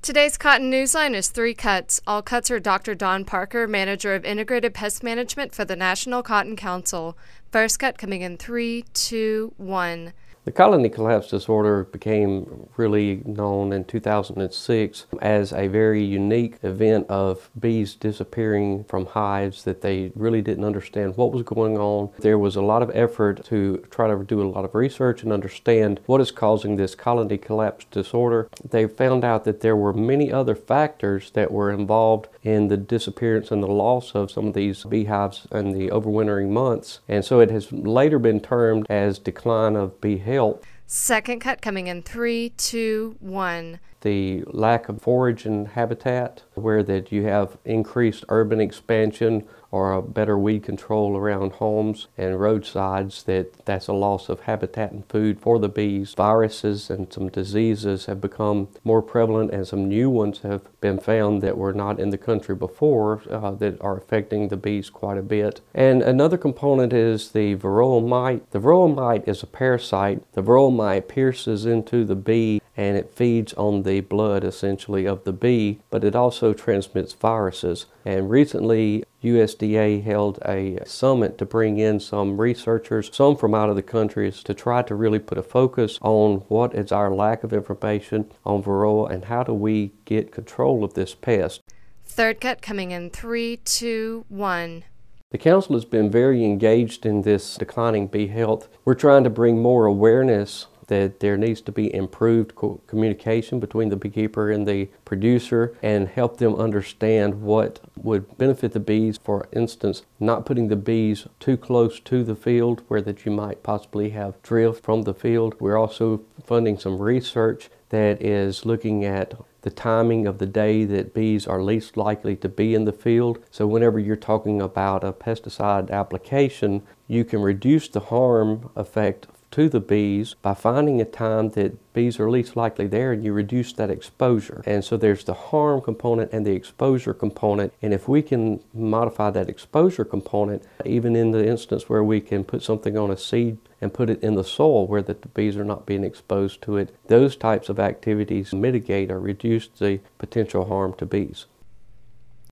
Today's Cotton Newsline is 3 cuts. All cuts are Dr. Don Parker, Manager of Integrated Pest Management for the National Cotton Council. First cut coming in 3, 2, 1. The colony collapse disorder became really known in 2006 as a very unique event of bees disappearing from hives that they really didn't understand what was going on. There was a lot of effort to try to do a lot of research and understand what is causing this colony collapse disorder. They found out that there were many other factors that were involved in the disappearance and the loss of some of these beehives in the overwintering months. And so it has later been termed as decline of bee health. Second cut coming in 3, 2, 1. The lack of forage and habitat, where that you have increased urban expansion or a better weed control around homes and roadsides, that's a loss of habitat and food for the bees. Viruses and some diseases have become more prevalent, and some new ones have been found that were not in the country before that are affecting the bees quite a bit. And another component is the varroa mite. The varroa mite is a parasite. The varroa mite pierces into the bee and it feeds on the blood essentially of the bee, but it also transmits viruses. And recently USDA held a summit to bring in some researchers, some from out of the countries, to try to really put a focus on what is our lack of information on varroa and how do we get control of this pest. Third cut coming in 3, 2, 1. The council has been very engaged in this declining bee health. We're trying to bring more awareness that there needs to be improved communication between the beekeeper and the producer and help them understand what would benefit the bees. For instance, not putting the bees too close to the field where that you might possibly have drift from the field. We're also funding some research that is looking at the timing of the day that bees are least likely to be in the field. So whenever you're talking about a pesticide application, you can reduce the harm effect to the bees by finding a time that bees are least likely there, and you reduce that exposure. And so there's the harm component and the exposure component, and if we can modify that exposure component, even in the instance where we can put something on a seed and put it in the soil where the bees are not being exposed to it, those types of activities mitigate or reduce the potential harm to bees.